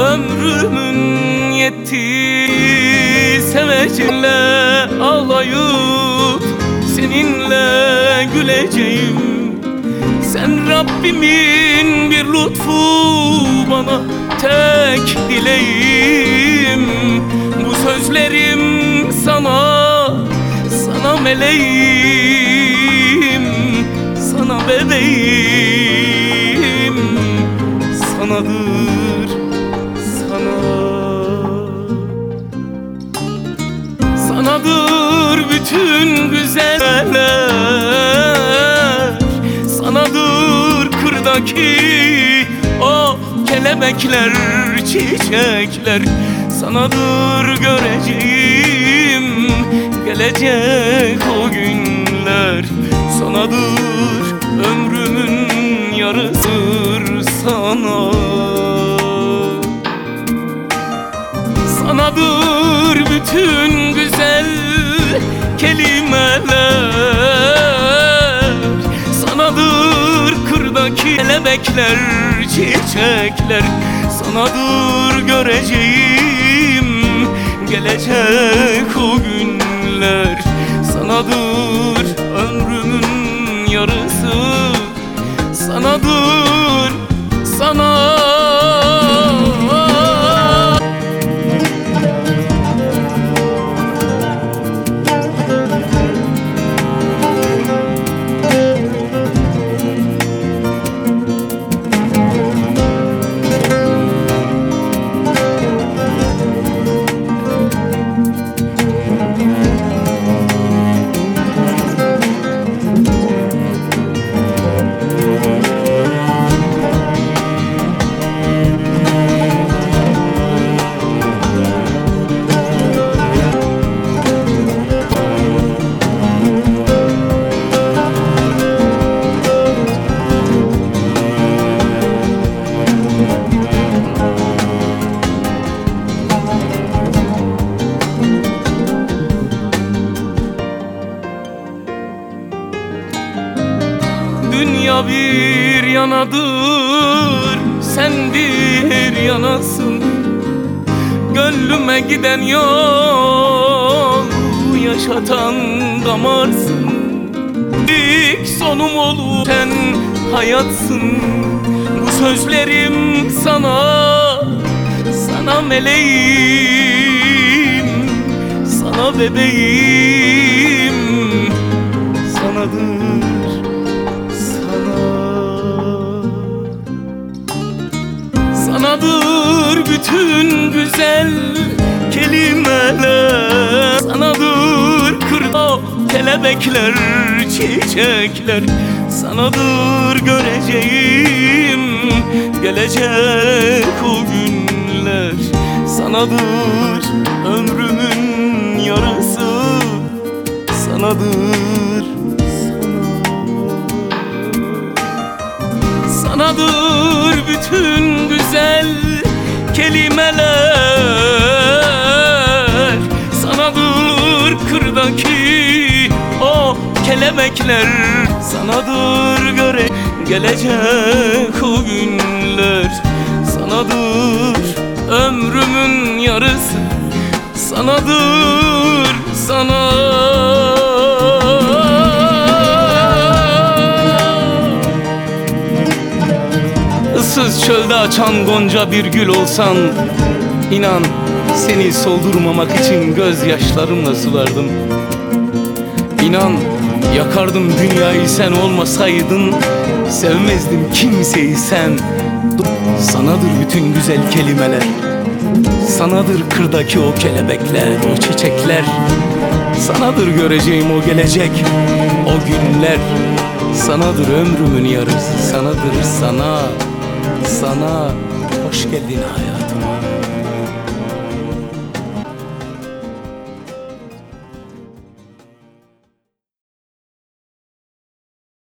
ömrümün yetti. Sevecinle ağlayıp seninle güleceğim. Sen Rabbimin bir lütfu, bana tek dileğim. Bu sözlerim sana meleğim, sana bebeğim, sanadır, sanadır bütün güzeller, sanadır kırdaki o kelebekler, çiçekler, sanadır göreceğim gelecek o günler. Sanadır ömrümün yarısıdır sana. Sanadır bütün güzel kelimeler, sanadır kırdaki kelebekler, çiçekler, sanadır göreceğim gelecek o günler. Sanadır ömrümün yarısı, sanadır, sana. Dünya bir yanadır, sen bir yanasın. Gönlüme giden yol, yaşatan damarsın. İlk sonum olur, sen hayatsın. Bu sözlerim sana meleğim, sana bebeğim, sanadır. Sanadır bütün güzel kelimeler, sanadır kırda kelebekler, çiçekler, sanadır göreceğim gelecek o günler. Sanadır ömrümün yarısı, sanadır, sanadır bütün güzel kelimeler, sanadır kırdaki o kelebekler, sanadır gelecek o günler. Sanadır ömrümün yarısı, sanadır, sana. Issız çölde açan gonca bir gül olsan, İnan seni soldurmamak için gözyaşlarımla sulardım. İnan yakardım dünyayı sen olmasaydın, sevmezdim kimseyi sen. Sanadır bütün güzel kelimeler, sanadır kırdaki o kelebekler, o çiçekler, sanadır göreceğim o gelecek, o günler. Sanadır ömrümün yarısı, sanadır, sana hoş geldin hayat.